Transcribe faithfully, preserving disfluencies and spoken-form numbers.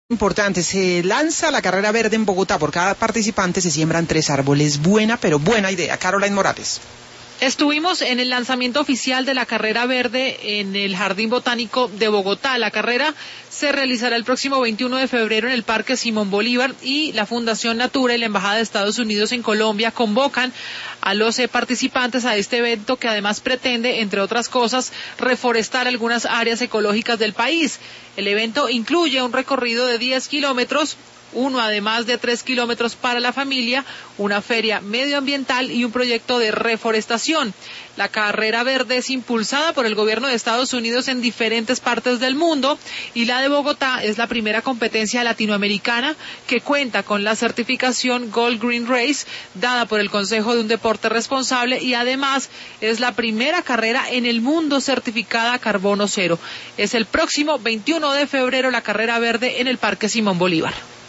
Importante, se lanza la carrera verde en Bogotá. Por cada participante se siembran tres árboles. Buena, pero buena idea. Caroline Morales. Estuvimos en el lanzamiento oficial de la carrera verde en el Jardín Botánico de Bogotá. La carrera se realizará el próximo veintiuno de febrero en el Parque Simón Bolívar y la Fundación Natura y la Embajada de Estados Unidos en Colombia convocan a los eh, participantes a este evento que además pretende, entre otras cosas, reforestar algunas áreas ecológicas del país. El evento incluye un recorrido de diez kilómetros, uno además de tres kilómetros para la familia, una feria medioambiental y un proyecto de reforestación. La carrera verde es impulsada por el gobierno de Estados Unidos en diferentes partes del mundo y la de Bogotá es la primera competencia latinoamericana que cuenta con la certificación Gold Green Race dada por el Consejo de un Deporte Responsable y además es la primera carrera en el mundo certificada carbono cero. Es el próximo veintiuno de febrero la carrera verde en el Parque Simón Bolívar.